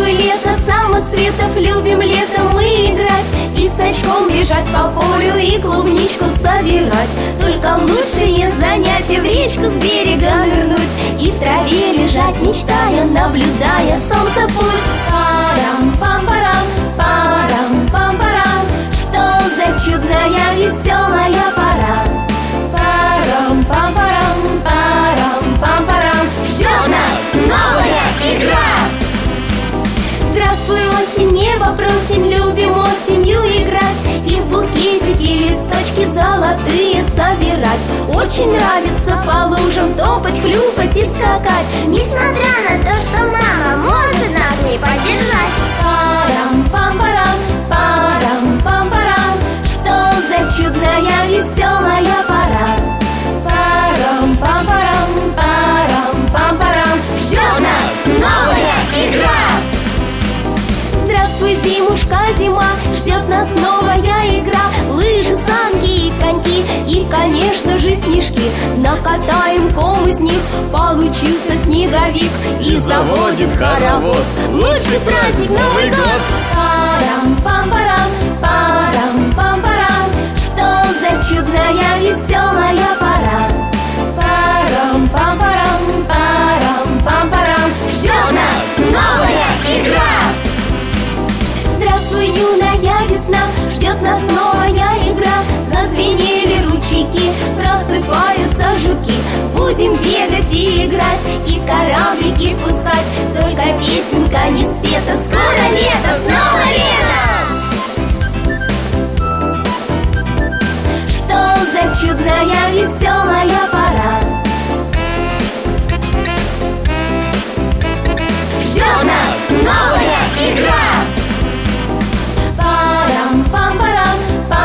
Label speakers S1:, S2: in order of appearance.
S1: Здравствуй, лето, самоцветов, любим летом мы играть, и с очком бежать по полю и клубничку собирать. Только лучшее занятие в речку с берега нырнуть и в траве лежать, мечтая, наблюдая солнце путь. Парам-пам-парам, парам-пам-парам, что за чудная веселая пора. Парам-пам-парам, парам-пам-парам, ждет нас новая игра. Здравствуй, осень, небо просим, любим осенью играть и в букетики листочки золотые собирать. Очень нравится по лужам топать, хлюпать и скакать,
S2: несмотря на то, что мама может нас не поддержать.
S1: Парам-пам-парам, парам-пам-парам, что за чудная веселая пора. Парам-пам-парам, парам-пам-парам, ждет нас новая игра. Здравствуй, зимушка, зима, ждет нас новая игра. Лыжи, санки и коньки, и, конечно же, снежки. Накатаем ком из них, получился снеговик, и заводит хоровод. Лучший праздник Новый год! Парам-пам-парам, парам-пам-парам, что за чудная веселая пора. Парам-пам-парам, парам-пам-парам, ждет нас новая игра. Здравствуй, юная весна, ждет нас новая игра. Зазвенели ручейки, просыпаются жуки. Будем бегать и играть, и кораблики пускать. Только песенка не спета, скоро лето, снова лето. Что за чудная